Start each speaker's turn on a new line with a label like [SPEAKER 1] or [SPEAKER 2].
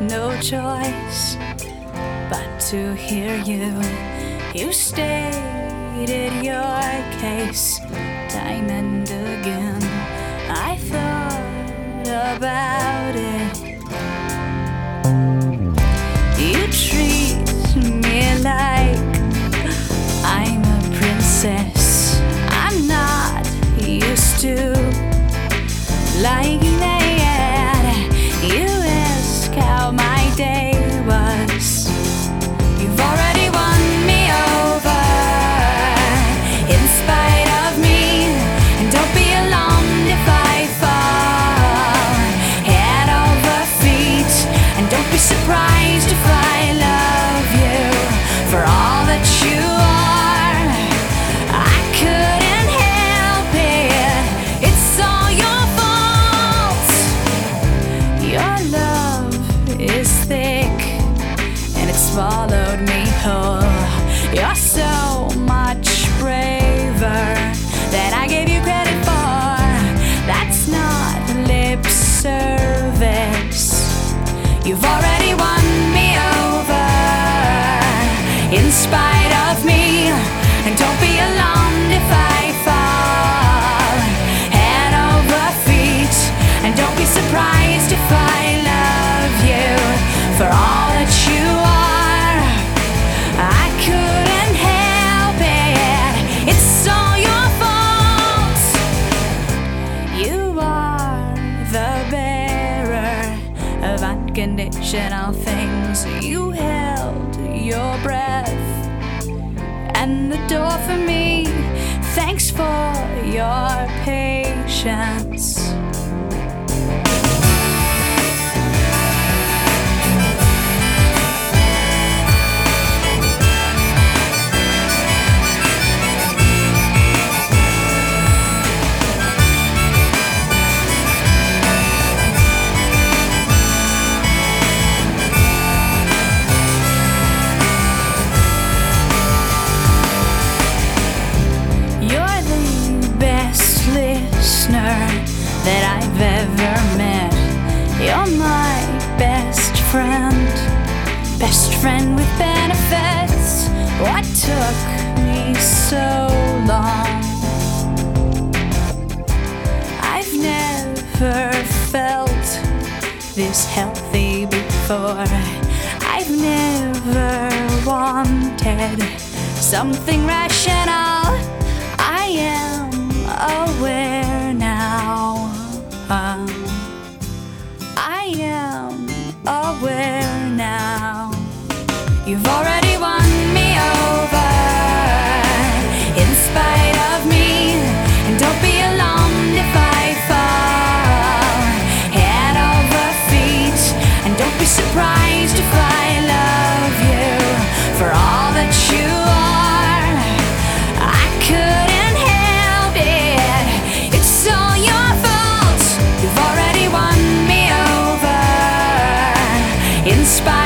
[SPEAKER 1] no choice but to hear you. You stated your case time and again. I thought about it. You treat me like I'm a princess. I'm not used to liking that. You ask how my day was. You've already won me over in spite of me. And don't be alarmed if I fall head over feet. And don't be surprised if I love you for all that you are. I couldn't help it. It's all your fault. Your love is thick and it swallowed me whole. You're so much braver than I gave you credit for. That's not lip service. You've already won me over in spite of me. And don't be alarmed if I fall head over feet. And don't be surprised if I love you for all that you are. I couldn't help it. It's all your fault. You are the bearer of unconditional things. You held your breath and the door for me. Thanks for your patience. That I've ever met. You're my best friend with benefits. What took me so long? I've never felt this healthy before. I've never wanted something rational. I am aware now. I am aware now. You've already won me over in spite of me. And don't be alarmed if I fall head over feet. And don't be surprised if I love you for all that you are. I couldn't help it. It's all your fault. You've already won me over in spite